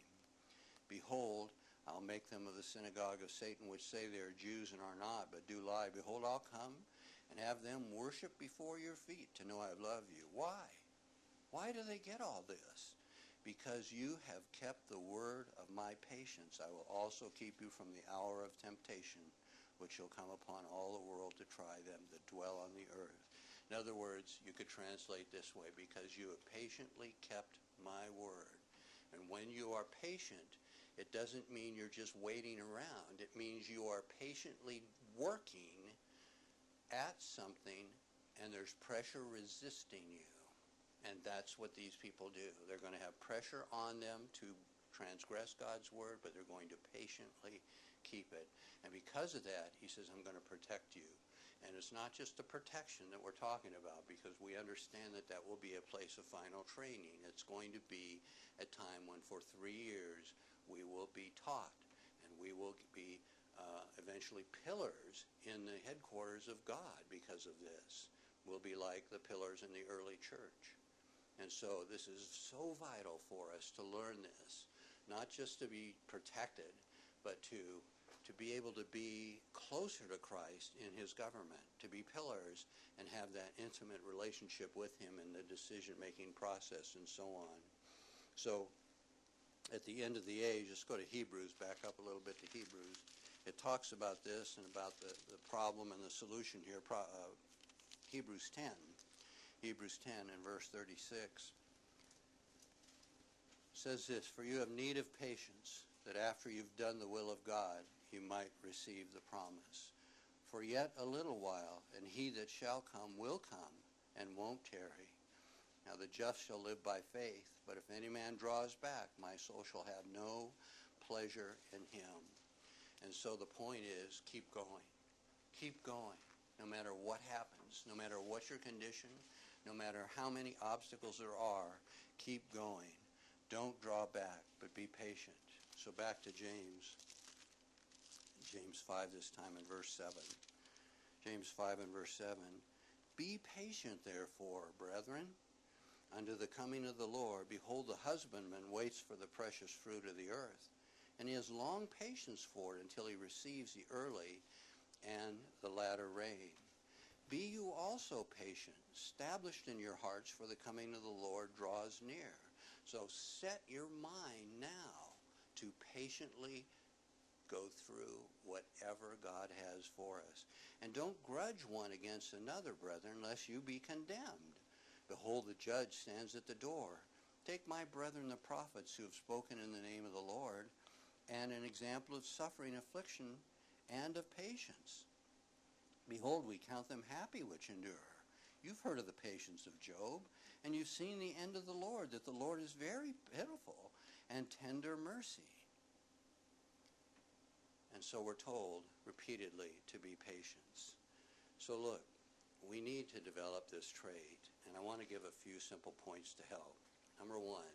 Behold, I'll make them of the synagogue of Satan, which say they are Jews and are not, but do lie. Behold, I'll come and have them worship before your feet to know I love you. Why? Why do they get all this? Because you have kept the word of my patience, I will also keep you from the hour of temptation, which shall come upon all the world to try them that dwell on the earth. In other words, you could translate this way, because you have patiently kept my word. And when you are patient, it doesn't mean you're just waiting around. It means you are patiently working at something, and there's pressure resisting you. And that's what these people do. They're going to have pressure on them to transgress God's word, but they're going to patiently keep it. And because of that, he says, I'm going to protect you. And it's not just the protection that we're talking about, because we understand that that will be a place of final training. It's going to be a time when for 3 years we will be taught, and we will be eventually pillars in the headquarters of God because of this. We'll be like the pillars in the early church. And so this is so vital for us to learn this, not just to be protected, but to be able to be closer to Christ in his government, to be pillars and have that intimate relationship with him in the decision-making process and so on. So at the end of the age, let's go to Hebrews, back up a little bit to Hebrews. It talks about this and about the problem and the solution here. Hebrews 10. Hebrews 10 and verse 36 says this, for you have need of patience, that after you've done the will of God, you might receive the promise. For yet a little while, and he that shall come will come, and won't tarry. Now the just shall live by faith, but if any man draws back, my soul shall have no pleasure in him. And so the point is, keep going. Keep going, no matter what happens, no matter what your condition, no matter how many obstacles there are, keep going. Don't draw back, but be patient. So back to James. James 5 this time in verse 7. James 5 and verse 7. Be patient, therefore, brethren, unto the coming of the Lord. Behold, the husbandman waits for the precious fruit of the earth, and he has long patience for it until he receives the early and the latter rain. Be you also patient, established in your hearts, for the coming of the Lord draws near. So set your mind now to patiently go through whatever God has for us. And don't grudge one against another, brethren, lest you be condemned. Behold, the judge stands at the door. Take my brethren the prophets who have spoken in the name of the Lord, and an example of suffering, affliction, and of patience. Behold, we count them happy which endure. You've heard of the patience of Job, and you've seen the end of the Lord, that the Lord is very pitiful and tender mercy. And so we're told repeatedly to be patient. So look, we need to develop this trait, and I want to give a few simple points to help. Number one,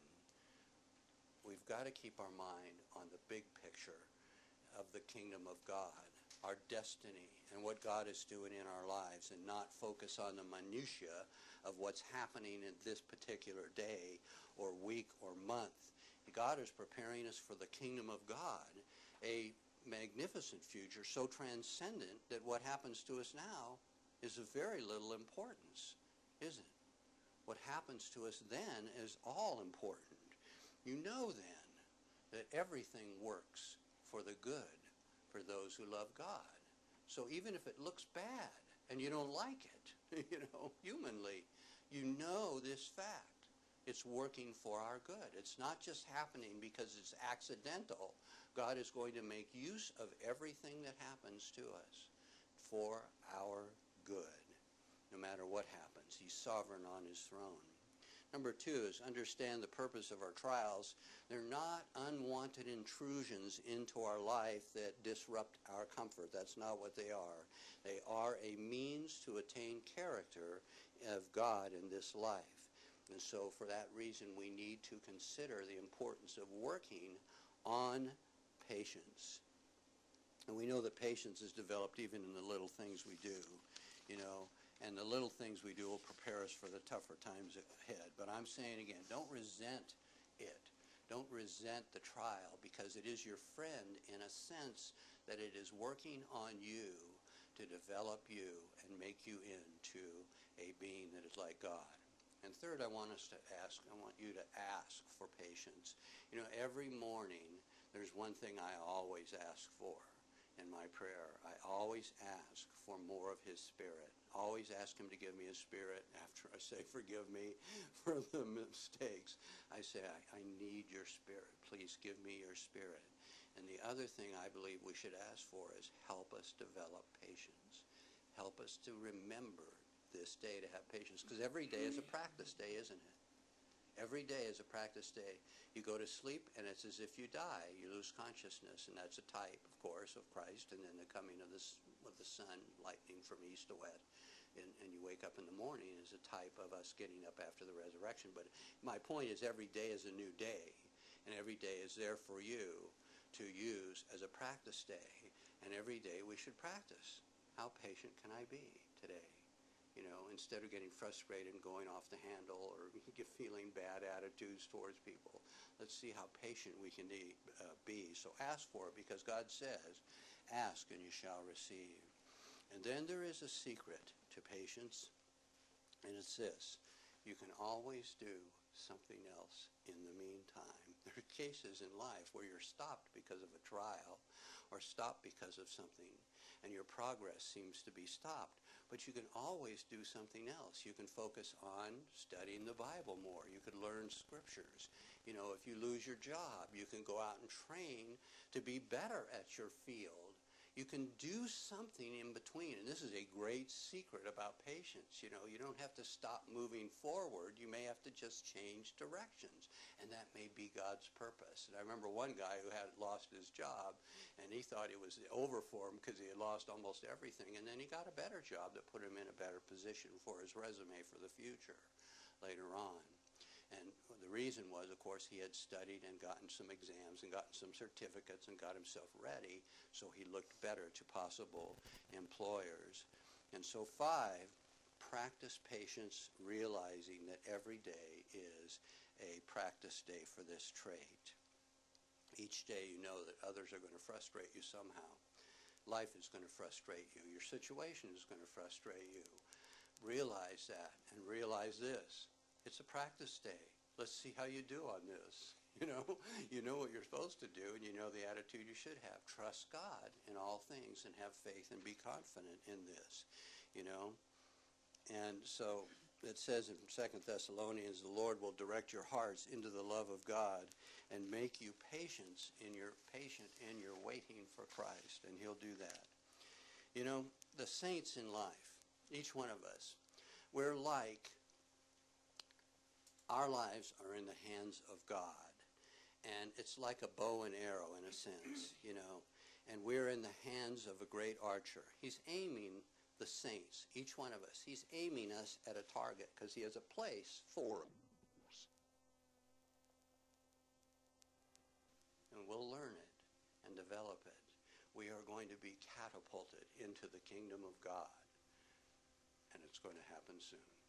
we've got to keep our mind on the big picture of the kingdom of God, our destiny, and what God is doing in our lives, and not focus on the minutia of what's happening in this particular day or week or month. God is preparing us for the kingdom of God, a magnificent future so transcendent that what happens to us now is of very little importance, isn't it? What happens to us then is all important. You know then that everything works for the good for those who love God. So even if it looks bad and you don't like it, humanly, you know this fact. It's working for our good. It's not just happening because it's accidental. God is going to make use of everything that happens to us for our good, no matter what happens. He's sovereign on his throne. Number two is understand the purpose of our trials. They're not unwanted intrusions into our life that disrupt our comfort. That's not what they are. They are a means to attain character of God in this life. And so for that reason, we need to consider the importance of working on patience. And we know that patience is developed even in the little things we do, and the little things we do will prepare us for the tougher times ahead. But I'm saying again, don't resent it. Don't resent the trial, because it is your friend in a sense that it is working on you to develop you and make you into a being that is like God. And third, I want you to ask for patience. Every morning, there's one thing I always ask for in my prayer. I always ask for more of his Spirit. Always ask him to give me his Spirit. After I say, forgive me for the mistakes, I say, I need your Spirit. Please give me your Spirit. And the other thing I believe we should ask for is help us develop patience. Help us to remember this day to have patience, because every day is a practice day, isn't it? Every day is a practice day. You go to sleep, and it's as if you die. You lose consciousness, and that's a type, of course, of Christ, and then the coming of the sun, lightning from east to west, and you wake up in the morning is a type of us getting up after the resurrection. But my point is every day is a new day, and every day is there for you to use as a practice day, and every day we should practice. How patient can I be today? Instead of getting frustrated and going off the handle or feeling bad attitudes towards people, let's see how patient we can be. So ask for it, because God says, ask and you shall receive. And then there is a secret to patience, and it's this: you can always do something else in the meantime. There are cases in life where you're stopped because of a trial or stopped because of something, and your progress seems to be stopped. But you can always do something else. You can focus on studying the Bible more. You could learn scriptures. If you lose your job, you can go out and train to be better at your field. You can do something in between. And this is a great secret about patience. You don't have to stop moving forward. You may have to just change directions. And that may be God's purpose. And I remember one guy who had lost his job, and he thought it was over for him because he had lost almost everything. And then he got a better job that put him in a better position for his resume for the future later on. And the reason was, of course, he had studied and gotten some exams and gotten some certificates and got himself ready, so he looked better to possible employers. And so 5, practice patience, realizing that every day is a practice day for this trait. Each day you know that others are going to frustrate you somehow. Life is going to frustrate you. Your situation is going to frustrate you. Realize that, and realize this. It's a practice day. Let's see how you do on this. You know what you're supposed to do, and you know the attitude you should have. Trust God in all things and have faith and be confident in this, And so it says in 2 Thessalonians, the Lord will direct your hearts into the love of God and make you patient in your waiting for Christ, and he'll do that. The saints in life, each one of us, we're like, our lives are in the hands of God. And it's like a bow and arrow in a sense, And we're in the hands of a great archer. He's aiming the saints, each one of us. He's aiming us at a target because he has a place for us. And we'll learn it and develop it. We are going to be catapulted into the kingdom of God. And it's going to happen soon.